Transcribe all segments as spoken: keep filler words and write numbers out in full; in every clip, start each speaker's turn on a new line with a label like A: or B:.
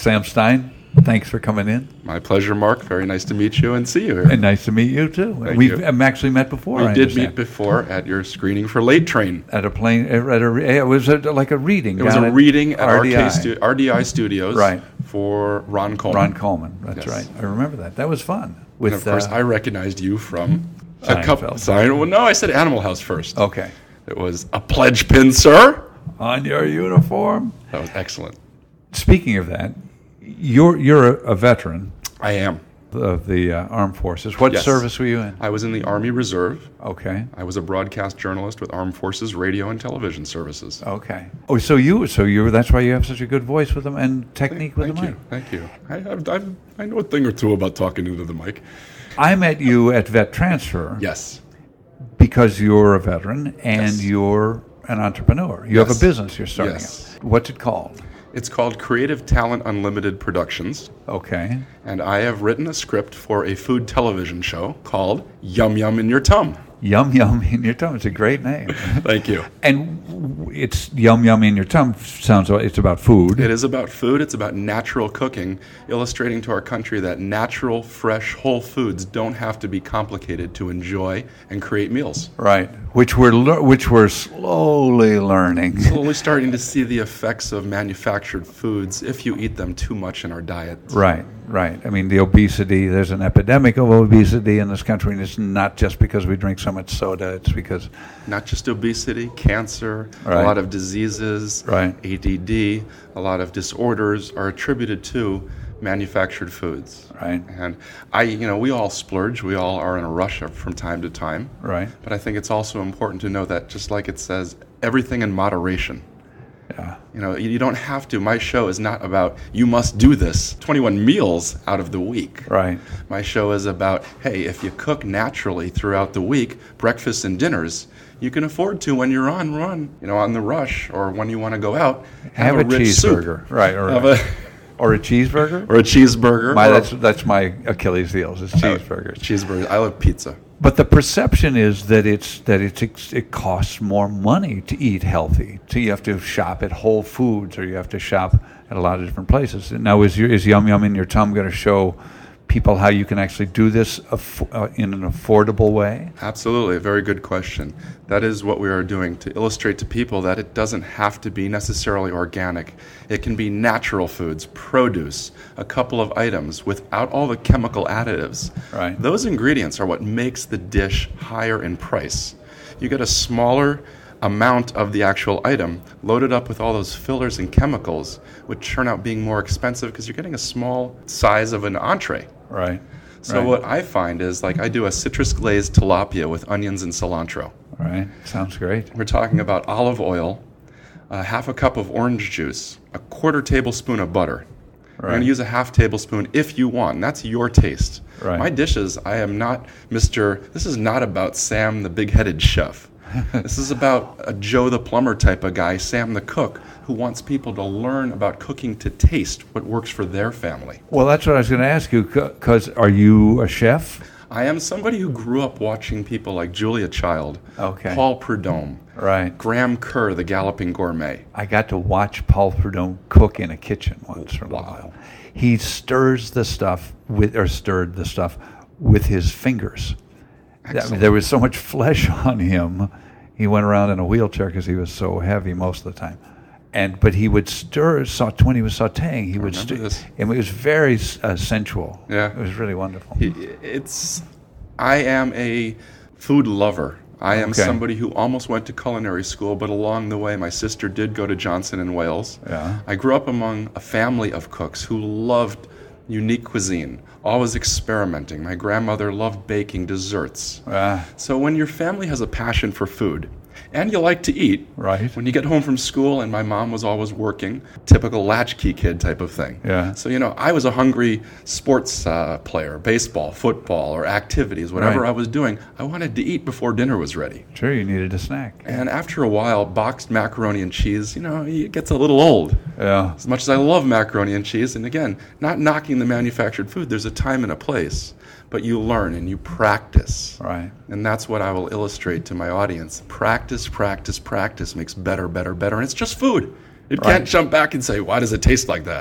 A: Sam Stein, thanks for coming in.
B: My pleasure, Mark. Very nice to meet you and see you here.
A: And nice to meet you, too.
B: Thank
A: We've
B: you.
A: actually met before,
B: We
A: I
B: did
A: understand.
B: meet before at your screening for Late Train.
A: At a plane, at a, it was a, like a reading.
B: It was
A: down
B: a
A: at
B: reading at
A: R D I.
B: R K stu- R D I Studios
A: Right.
B: for Ron Coleman.
A: Ron Coleman, that's
B: Yes.
A: right. I remember that. That was fun.
B: And of course,
A: uh,
B: I recognized you from a
A: Seinfeld.
B: couple. Sein- well, no, I said Animal House first.
A: Okay.
B: It was a pledge pin, sir.
A: On your uniform.
B: That was excellent.
A: Speaking of that, you're you're a, a veteran
B: I am.
A: of the uh, armed forces. What
B: Yes.
A: service were you in?
B: I was in the Army Reserve.
A: Okay.
B: I was a broadcast journalist with Armed Forces Radio and Television Services.
A: Okay. Oh, so you so you that's why you have such a good voice with them and technique with
B: Thank
A: the
B: you.
A: mic.
B: Thank you. I, I've, I've, I know a thing or two about talking into the mic.
A: I met you at Vet Transfer
B: Yes.
A: because you're a veteran and
B: Yes.
A: you're an entrepreneur. You have
B: Yes.
A: a business you're starting
B: Yes.
A: up. What's it called?
B: It's called Creative Talent Unlimited Productions,
A: Okay.
B: and I have written a script for a food television show called Yum Yum in Your Tum.
A: Yum Yum in Your Tum. It's a great name.
B: Thank you.
A: And w- it's Yum Yum in Your Tum sounds like it's about food.
B: It is about food. It's about natural cooking, illustrating to our country that natural, fresh, whole foods don't have to be complicated to enjoy and create meals.
A: Right. Which we're lear- which we're slowly learning.
B: Slowly starting to see the effects of manufactured foods if you eat them too much in our diet.
A: Right, right. I mean, the obesity, there's an epidemic of obesity in this country, and it's not just because we drink so much soda. It's because,
B: Not just obesity, cancer,
A: Right.
B: a lot of diseases,
A: Right.
B: A D D, a lot of disorders are attributed to manufactured foods.
A: right,
B: And I, you know, we all splurge. We all are in a rush from time to time.
A: right.
B: But I think it's also important to know that, just like it says, everything in moderation.
A: Yeah,
B: You know, you you don't have to. My show is not about, you must do this twenty-one meals out of the week.
A: right,
B: My show is about, hey, if you cook naturally throughout the week, breakfasts and dinners, you can afford to when you're on run, you know, on the rush, or when you want to go out,
A: have,
B: have,
A: a,
B: rich soup.
A: cheeseburger. Right, or,
B: Have a,
A: or a cheeseburger.
B: or a cheeseburger.
A: My,
B: or
A: that's that's my Achilles heel is cheeseburgers.
B: cheeseburger. I love pizza.
A: But the perception is that it's that it's it costs more money to eat healthy. So you have to shop at Whole Foods, or you have to shop at a lot of different places. Now, is your, is Yum Yum in Your Tum going to show people how you can actually do this aff- uh, in an affordable way?
B: Absolutely, a very good question. That is what we are doing, to illustrate to people that it doesn't have to be necessarily organic. It can be natural foods, produce, a couple of items without all the chemical additives.
A: Right.
B: Those ingredients are what makes the dish higher in price. You get a smaller amount of the actual item loaded up with all those fillers and chemicals, which turn out being more expensive because you're getting a small size of an entree.
A: Right.
B: So
A: right.
B: what I find is, like, I do a citrus glazed tilapia with onions and cilantro.
A: All right. Sounds great.
B: We're talking about olive oil, uh, half a cup of orange juice, a quarter tablespoon of butter. You're going
A: Right.
B: to use a half tablespoon if you want, and that's your taste.
A: Right.
B: My dishes, I am not Mister This is not about Sam the big-headed chef. This is about a Joe the plumber type of guy, Sam the cook, who wants people to learn about cooking to taste what works for their family.
A: Well, that's what I was going to ask you. Because are you a chef?
B: I am somebody who grew up watching people like Julia Child,
A: Okay.
B: Paul Prudhomme,
A: Right.
B: Graham Kerr, the Galloping Gourmet.
A: I got to watch Paul Prudhomme cook in a kitchen once for a
B: Wow.
A: while. He stirs the stuff with, or stirred the stuff with his fingers. I mean,
B: Excellent.
A: there was so much flesh on him. He went around in a wheelchair because he was so heavy most of the time. And but he would stir saut when he was sautéing. He would
B: remember
A: stir,
B: this.
A: and it was very uh, sensual.
B: Yeah.
A: It was really wonderful.
B: It's, I am a food lover. I am
A: Okay.
B: somebody who almost went to culinary school, but along the way, my sister did go to Johnson and Wales.
A: Yeah.
B: I grew up among a family of cooks who loved unique cuisine, always experimenting. My grandmother loved baking desserts.
A: Ah,
B: So when your family has a passion for food, and you like to eat,
A: Right.
B: when you get home from school, and my mom was always working, typical latchkey kid type of thing.
A: Yeah.
B: So, you know, I was a hungry sports uh, player, baseball, football, or activities, whatever
A: Right.
B: I was doing. I wanted to eat before dinner was ready.
A: sure, you needed a snack.
B: And after a while, boxed macaroni and cheese, you know, it gets a little old.
A: Yeah.
B: As much as I love macaroni and cheese, and again, not knocking the manufactured food, there's a time and a place, but you learn and you practice.
A: Right.
B: And that's what I will illustrate to my audience. Practice, practice, practice makes better, better, better. And it's just food. It
A: Right.
B: can't jump back and say, why does it taste like that?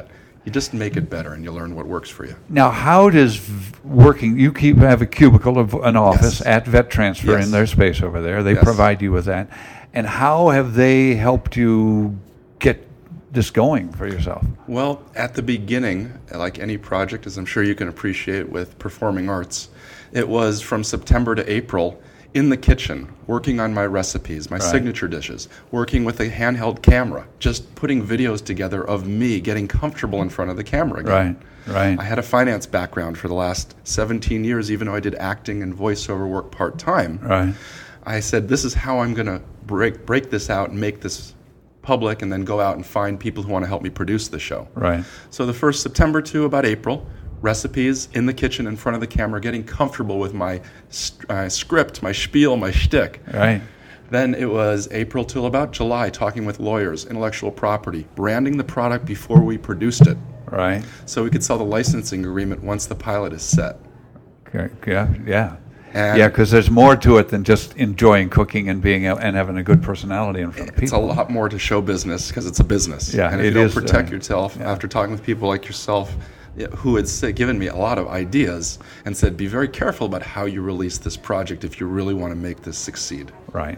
B: You just make it better, and you learn what works for you.
A: Now, how does v- working? You keep have a cubicle of an office
B: Yes.
A: at Vet Transfer
B: Yes.
A: in their space over there. They
B: Yes.
A: provide you with that, and how have they helped you get this going for yourself?
B: Well, at the beginning, like any project, as I'm sure you can appreciate with performing arts, it was from September to April in the kitchen, working on my recipes, my
A: Right.
B: signature dishes, working with a handheld camera, just putting videos together of me getting comfortable in front of the camera again.
A: Right, right.
B: I had a finance background for the last seventeen years, even though I did acting and voiceover work part-time.
A: Right.
B: I said, this is how I'm going to break break this out and make this public, and then go out and find people who want to help me produce the show.
A: Right.
B: So the first September to about April, recipes in the kitchen in front of the camera, getting comfortable with my st- uh, script, my spiel, my shtick.
A: Right.
B: Then it was April till about July, talking with lawyers, intellectual property, branding the product before we produced it,
A: Right.
B: so we could sell the licensing agreement once the pilot is set.
A: Okay. Yeah. Yeah.
B: And
A: Yeah, because there's more to it than just enjoying cooking and being a, and having a good personality in front of
B: it's a
A: people.
B: lot more to show business, because it's a business.
A: Yeah,
B: and if
A: it
B: you don't
A: is,
B: protect
A: uh,
B: yourself,
A: yeah.
B: after talking with people like yourself, yeah, who had sa- given me a lot of ideas and said, be very careful about how you release this project if you really want to make this succeed.
A: Right.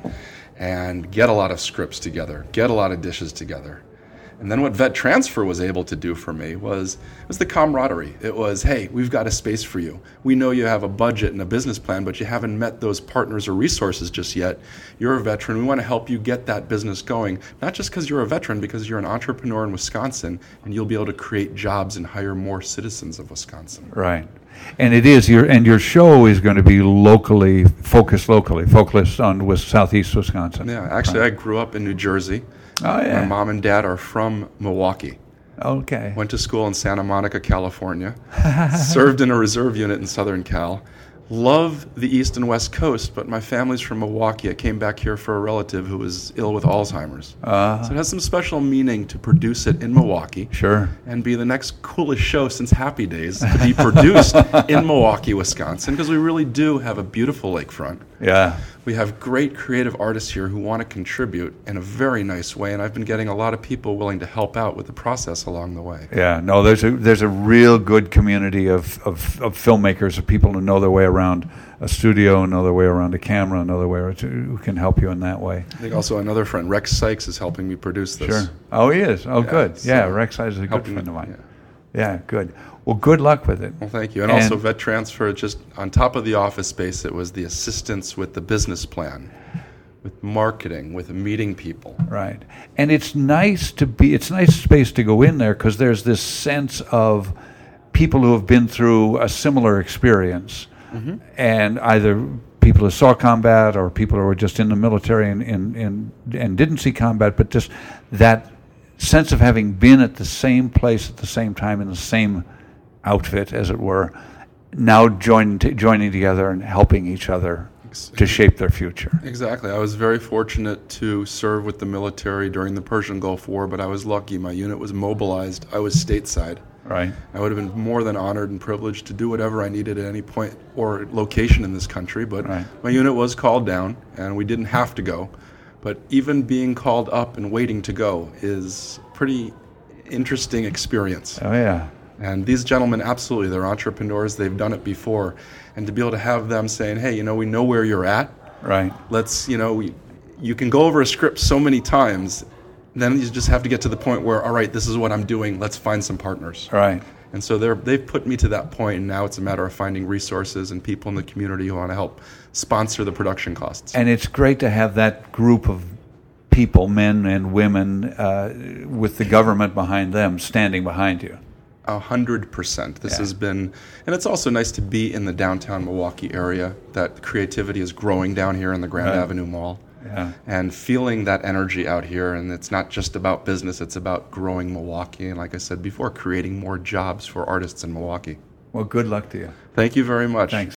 B: And get a lot of scripts together, get a lot of dishes together. And then what Vet Transfer was able to do for me was was the camaraderie. It was, hey, we've got a space for you. We know you have a budget and a business plan, but you haven't met those partners or resources just yet. You're a veteran. We want to help you get that business going, not just because you're a veteran, because you're an entrepreneur in Wisconsin, and you'll be able to create jobs and hire more citizens of Wisconsin.
A: Right. And it is your and your show is going to be locally focused, locally focused on with Southeast Wisconsin.
B: Yeah, actually, I grew up in New Jersey.
A: Oh yeah.
B: My mom and dad are from Milwaukee.
A: Okay.
B: Went to school in Santa Monica, California. Served in a reserve unit in Southern Cal. Love the East and West Coast, but my family's from Milwaukee. I came back here for a relative who was ill with Alzheimer's.
A: Uh,
B: So it has some special meaning to produce it in Milwaukee
A: sure.
B: and be the next coolest show since Happy Days to be produced in Milwaukee, Wisconsin, because we really do have a beautiful lakefront.
A: Yeah.
B: We have great creative artists here who want to contribute in a very nice way, and I've been getting a lot of people willing to help out with the process along the way.
A: Yeah. No, there's a there's a real good community of, of, of filmmakers, of people who know their way around a studio, know their way around a camera, know their way around, who can help you in that way.
B: I think also another friend, Rex Sykes, is helping me produce this.
A: Sure. Oh, he is. Oh,
B: Yeah,
A: good.
B: so
A: Yeah, Rex is a good
B: helping
A: friend
B: me-
A: of mine.
B: yeah.
A: Yeah, good. Well, good luck with it.
B: Well, thank you. And,
A: And-
B: also Vet Transfer, just on top of the office space, it was the assistance with the business plan, with marketing, with meeting people.
A: Right. And it's nice to be, it's nice space to go in there because there's this sense of people who have been through a similar experience.
B: Mm-hmm.
A: And either people who saw combat or people who were just in the military and, and, and, and didn't see combat, but just that sense of having been at the same place at the same time in the same outfit, as it were, now join, t- joining together and helping each other to shape their future.
B: Exactly. I was very fortunate to serve with the military during the Persian Gulf War, but I was lucky. My unit was mobilized. I was stateside.
A: Right.
B: I would have been more than honored and privileged to do whatever I needed at any point or location in this country, but
A: Right.
B: my unit was called down, and we didn't have to go. But even being called up and waiting to go is a pretty interesting experience.
A: Oh, yeah.
B: And these gentlemen, absolutely, they're entrepreneurs. They've done it before. And to be able to have them saying, hey, you know, we know where you're at.
A: Right.
B: Let's, you know, we, you can go over a script so many times, then you just have to get to the point where, all right, this is what I'm doing. Let's find some partners.
A: Right.
B: And so they're, they've put me to that point, and now it's a matter of finding resources and people in the community who want to help sponsor the production costs.
A: And it's great to have that group of people, men and women, uh, with the government behind them, standing behind you.
B: A hundred percent. This
A: Yeah.
B: has been, and it's also nice to be in the downtown Milwaukee area. That creativity is growing down here in the Grand
A: Right.
B: Avenue Mall.
A: Yeah.
B: And feeling that energy out here, and it's not just about business, it's about growing Milwaukee, and like I said before, creating more jobs for artists in Milwaukee.
A: Well, good luck to you.
B: Thank you very much.
A: Thanks.